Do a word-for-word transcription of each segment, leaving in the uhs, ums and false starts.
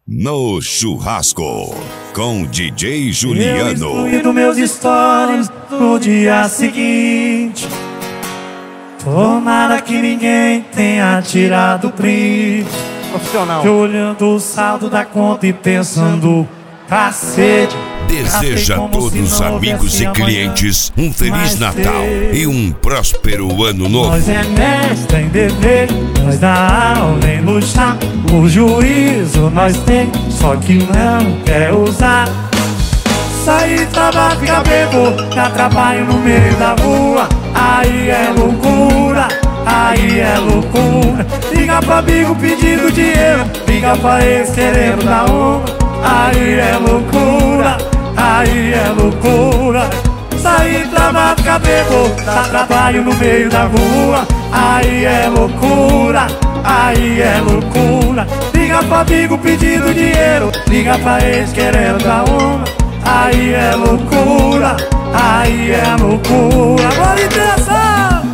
No Churrasco, com D J Juliano. Eu excluí dos meus stories no dia seguinte. Tomara que ninguém tenha tirado print. Profissional. Eu olhando o saldo da conta e pensando, cacete. Deseja a todos os amigos e clientes um Feliz Natal e um próspero Ano Novo. Nós é mestre em dever, nós dá aula em luxar. O juízo nós tem, só que não quer usar. Sair, trabalhar, ficar bebo, dá trabalho no meio da rua. Aí é loucura, aí é loucura. Liga pra amigo pedindo dinheiro, liga pra ex querendo dar uma. Aí é loucura, aí é loucura. Sair, trabalhar, ficar bebo, dá trabalho no meio da rua. Aí é loucura, aí é loucura. Liga pra amigo pedindo dinheiro, liga pra ex querendo dar uma. Aí é loucura, aí é loucura. Bora intenção!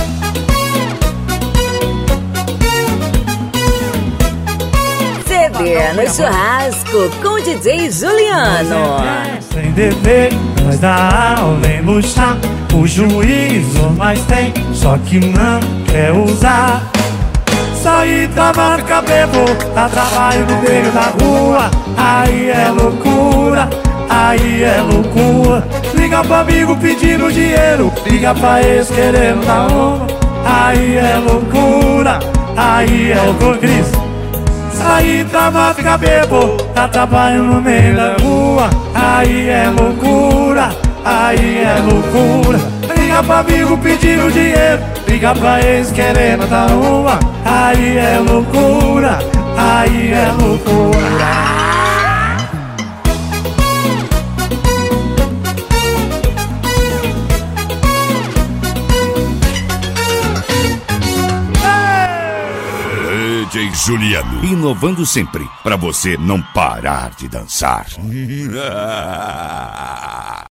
C D no Churrasco com D J Juliano. Sem dever, nós dá aula em luxar. O juízo nós tem, só que não quer usar. Sair, trabalhar, ficar bebo, dá trabalho no meio da rua. Aí é loucura, aí é loucura. Liga pra amigo pedindo dinheiro, liga pra ex querendo dar uma. Aí é loucura, aí é loucura, Cris. Sair, trabalhar, ficar bebo, dá trabalho no meio da rua. Aí é loucura, aí é loucura. Liga pra amigo pedindo dinheiro, liga pra ex querendo dar uma. Aí é loucura, aí é loucura. D J Juliano, inovando sempre, pra você não parar de dançar.